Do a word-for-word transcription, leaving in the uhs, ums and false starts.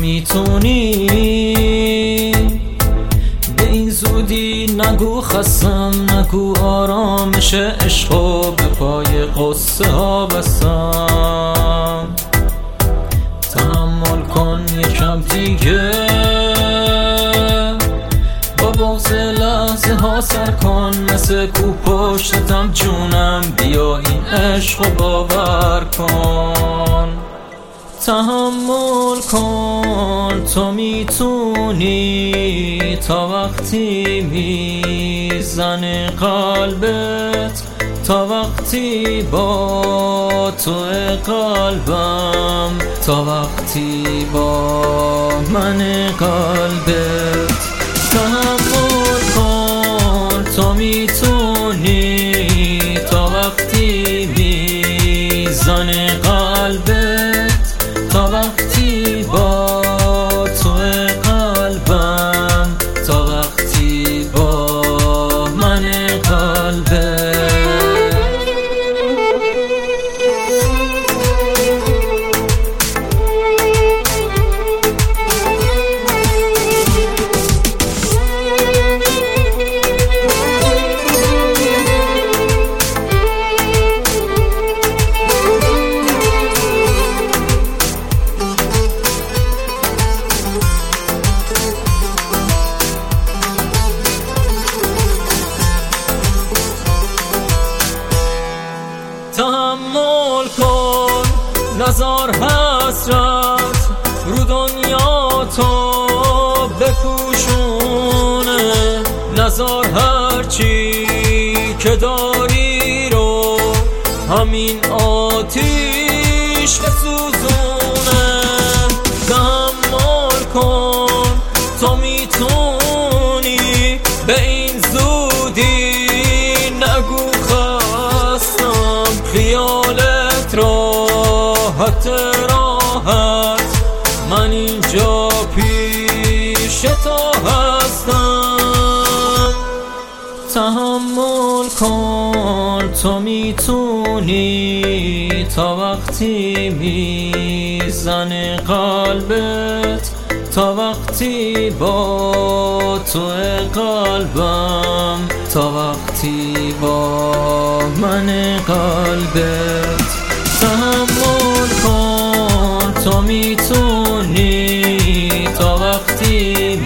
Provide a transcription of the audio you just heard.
میتونی به این زودی نگو خستم، نگو آرامش عشقو به پای قصه ها بستم. تحمل کن یکم دیگه، با بغض لحظه ها سر کن، مثل کو پشتتم جونم، بیا این عشقو باور کن. تحمل کن تو میتونی، تا وقتی میزنه قلبت، تا وقتی با تو قلبم، تا وقتی با من قلبت. تحمل کن تو میتونی، تا وقتی میزنه قلبت، تا وقتی با تو قلبم، تا وقتی با من قلبت. تحمل کن نزار حسرت رو دنیا تو بپوشونه، نزار هرچی که داری رو همین آتیش بسوزونه. تحمل کن تو میتونی، به این زودی نگو خستم، خیالت راحت راحت، من اینجا پیش تو هستم. تحمل کن تو میتونی، تا وقتی میزنه قلبت، تا وقتی با تو قلبم، تا وقتی با من قلبت. تحمل کن تو میتونی، تا وقتی